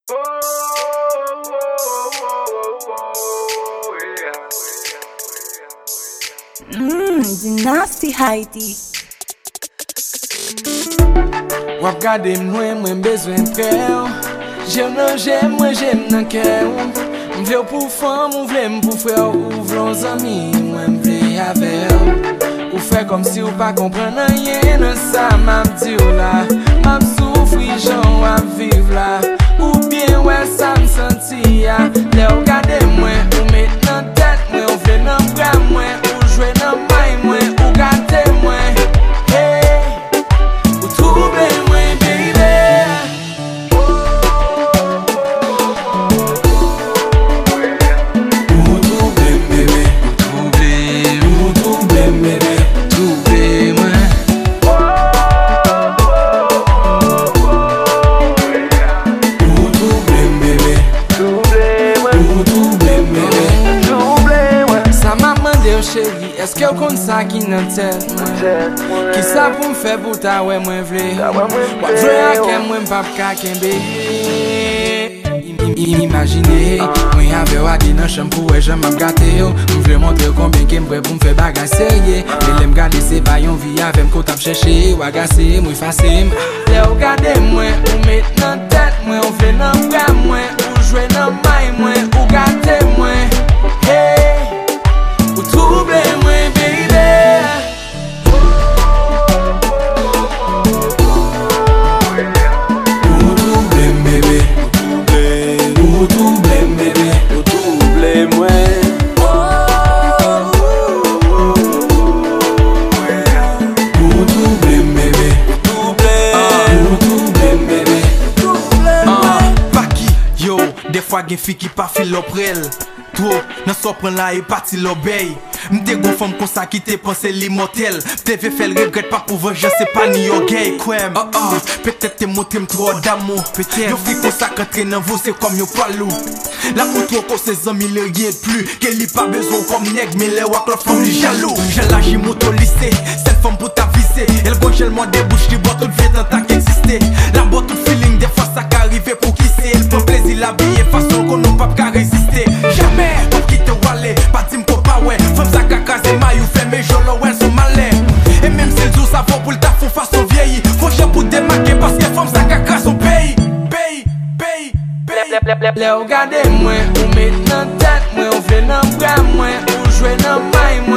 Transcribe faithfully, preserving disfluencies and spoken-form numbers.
Mmm, Dynasty Haiti. Wap gade mwen mwen bezwen pre ou. J'aime nan j'aime, mwen j'aime nan kè ou. M'vle ou pou fam, ou vle m pou frè ou vlon zami, mwen m'vle ave ou. Ou fè kom si ou pa kompren nan yen nan sa m'ap di ou la. M'ap soufri jan wap viv la. Ou bien wè sa m'senti ya. Le ou gade mwen, ou met nan tèt mwen, ou vle nan bra mwen, ou jwe nan may mwen, ou gade mwen. Hey, ou trouble mwen baby. Ou trouble bébé, ou trouble, ou trouble bébé, trouble mwen. Ou trouble bébé, ou trouble bébé, trouble mwen. Sa m'a mande ou chéri, eske ou kon sa ki nan tèt mwen? Ki sa pou m'fè pou ta wè mwen vle? Wap vle akè mwen pap ka kenbe. Imagine, mwen ave wadi nan chanm pou wè jan m'ap gate yo. Mwen vle montre konbyen ke m'pre pou m'fè bagay serye. Lè m gade se bayon vi avèm ko tap chèche. Wagase mwen fase m. Lè ou gade mwen, ou met nan tèt mwen, ou vle nan bra mwen, ou jwe nan may mwen, ou gade mwen. Hey, ou trouble mwen baby. Ou trouble bébé, ou trouble bébé, ou trouble mwen. Ou trouble bébé, ou trouble bébé, Paki, yo, des fois gen fi ki pa fil oprel. Tro, nan so pren la e pati l'obey. M'te gon femme kon sa ki te pense l'immortel. Te ve fel regret pa pou vengeance, c'est pas ni yo gay. Kwem, oh oh, peut-être te montre m trop d'amour. Peut-être, yo fi kon sa rentre nan vous, c'est comme yo palou. La pou trop kon se zami le rien de plus. Ke li pa bezon comme nèg, mais le wak l'autre femme li jaloux. J'ai l'âge moto lycée, cette femme pour ta visée. Elle bon gel moi des bouches, li boit tout vie dans ta qu'exister. La boit tout feeling, des fois ça qu'arrive pour qui c'est. Elle prend plaisir l'habiller façon qu'on n'a pas qu'à résister. Jamais, pour qui te wale, pas dim ko pa ouais. Femme ça kakaze maillou fait mes jolo ouais son malin. Et même si le jour ça vaut pour le taf faut façon vieilli. Faut cher pour démarquer parce que femme ça kakaze son pays. Pays, pays, pays. Lè ou gade mwen, ou met nan tèt mwen, ou vle nan bra mwen, ou jwe nan may mwen.